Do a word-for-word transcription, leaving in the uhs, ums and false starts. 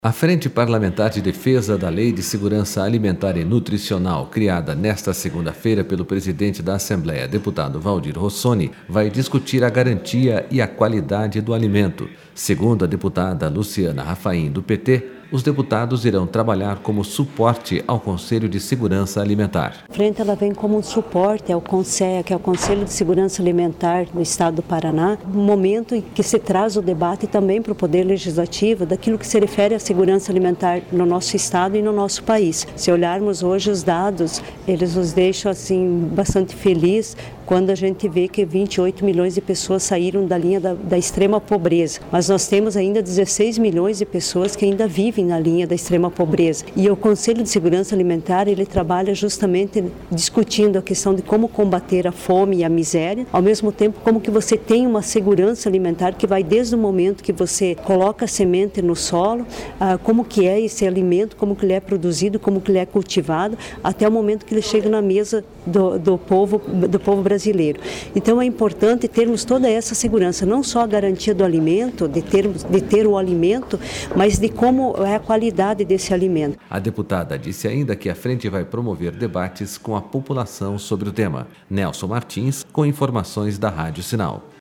A Frente Parlamentar de Defesa da Lei de Segurança Alimentar e Nutricional, criada nesta segunda-feira pelo presidente da Assembleia, deputado Waldir Rossoni, vai discutir a garantia e a qualidade do alimento. Segundo a deputada Luciana Rafaim, do P T, os deputados irão trabalhar como suporte ao Conselho de Segurança Alimentar. A frente ela vem como um suporte ao CONSEA, que é o Conselho de Segurança Alimentar do Estado do Paraná, no momento em que se traz o debate também para o Poder Legislativo daquilo que se refere à segurança alimentar no nosso Estado e no nosso país. Se olharmos hoje os dados, eles nos deixam assim bastante felizes quando a gente vê que vinte e oito milhões de pessoas saíram da linha da, da extrema pobreza, mas nós temos ainda dezesseis milhões de pessoas que ainda vivem na linha da extrema pobreza. E o Conselho de Segurança Alimentar, ele trabalha justamente discutindo a questão de como combater a fome e a miséria, ao mesmo tempo como que você tem uma segurança alimentar que vai desde o momento que você coloca a semente no solo, ah, como que é esse alimento, como que ele é produzido, como que ele é cultivado, até o momento que ele chega na mesa do, do povo, do povo brasileiro. Então é importante termos toda essa segurança, não só a garantia do alimento, de, termos, de ter o alimento, mas de como é a qualidade desse alimento. A deputada disse ainda que a frente vai promover debates com a população sobre o tema. Nelson Martins, com informações da Rádio Sinal.